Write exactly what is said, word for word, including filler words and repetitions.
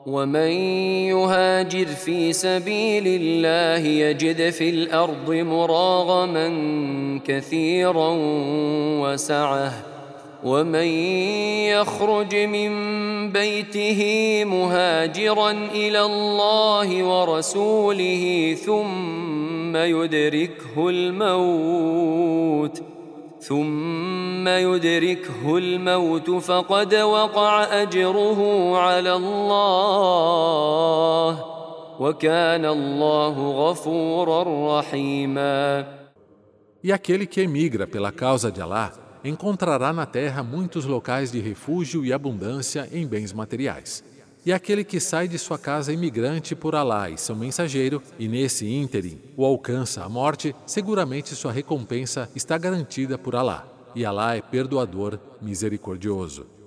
ومن يهاجر في سبيل الله يجد في الأرض مراغما كثيرا وسعة ومن يخرج من بيته مهاجرا إلى الله ورسوله ثم يدركه الموت ثم يدركه الموت فقد وقع أجره على الله وكان الله غفورا رحيما. E aquele que emigra pela causa de Alá encontrará na terra muitos locais de refúgio e abundância em bens materiais. E aquele que sai de sua casa imigrante por Alá e seu mensageiro, e nesse ínterim o alcança a morte, seguramente sua recompensa está garantida por Alá. E Alá é perdoador, misericordioso.